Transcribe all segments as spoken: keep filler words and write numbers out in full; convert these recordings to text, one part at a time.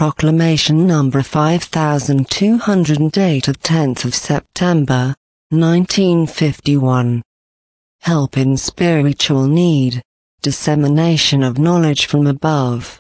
Proclamation number five thousand two hundred eight of tenth of September, nineteen fifty-one. Help in spiritual need. Dissemination of knowledge from above.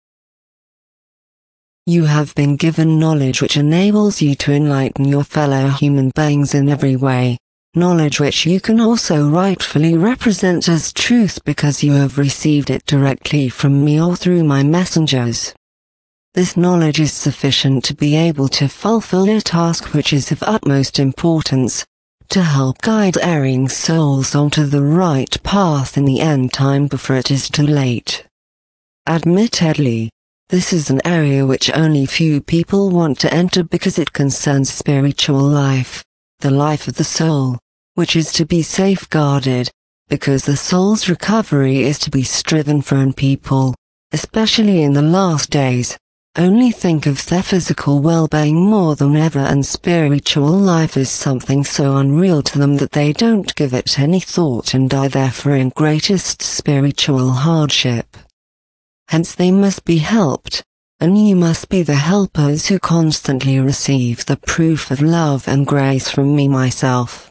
You have been given knowledge which enables you to enlighten your fellow human beings in every way, knowledge which you can also rightfully represent as truth because you have received it directly from me or through my messengers. This knowledge is sufficient to be able to fulfill a task which is of utmost importance, to help guide erring souls onto the right path in the end time before it is too late. Admittedly, this is an area which only few people want to enter because it concerns spiritual life, the life of the soul, which is to be safeguarded, because the soul's recovery is to be striven for and people, especially in the last days, only think of their physical well-being more than ever, and spiritual life is something so unreal to them that they don't give it any thought and die therefore in greatest spiritual hardship. Hence they must be helped, and you must be the helpers who constantly receive the proof of love and grace from me myself.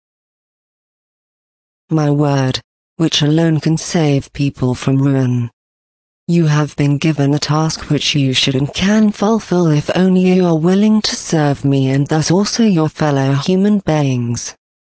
My word, which alone can save people from ruin. You have been given a task which you should and can fulfill if only you are willing to serve me and thus also your fellow human beings.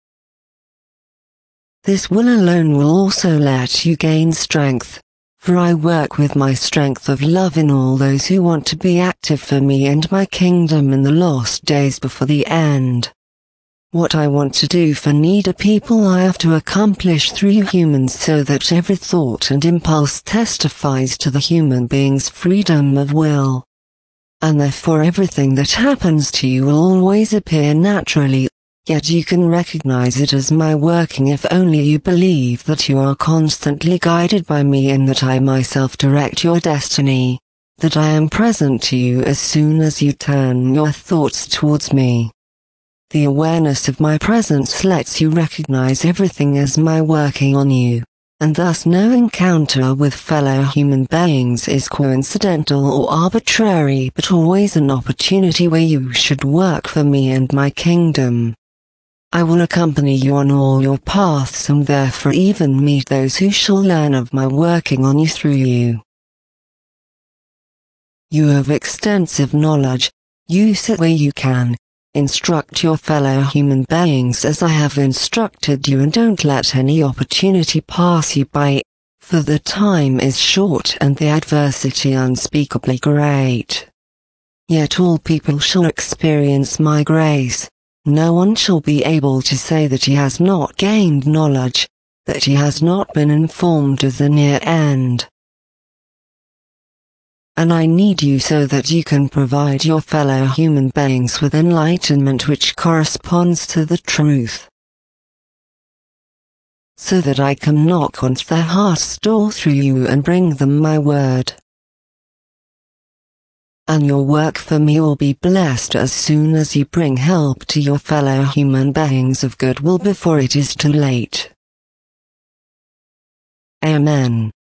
This will alone will also let you gain strength, for I work with my strength of love in all those who want to be active for me and my kingdom in the last days before the end. What I want to do for needy people I have to accomplish through you humans, so that every thought and impulse testifies to the human being's freedom of will. And therefore everything that happens to you will always appear naturally, yet you can recognize it as my working if only you believe that you are constantly guided by me and that I myself direct your destiny, that I am present to you as soon as you turn your thoughts towards me. The awareness of my presence lets you recognize everything as my working on you, and thus no encounter with fellow human beings is coincidental or arbitrary, but always an opportunity where you should work for me and my kingdom. I will accompany you on all your paths and therefore even meet those who shall learn of my working on you through you. You have extensive knowledge, use it where you can. Instruct your fellow human beings as I have instructed you, and don't let any opportunity pass you by, for the time is short and the adversity unspeakably great. Yet all people shall experience my grace. No one shall be able to say that he has not gained knowledge, that he has not been informed of the near end. And I need you so that you can provide your fellow human beings with enlightenment which corresponds to the truth, so that I can knock on their heart's door through you and bring them my word. And your work for me will be blessed as soon as you bring help to your fellow human beings of goodwill before it is too late. Amen.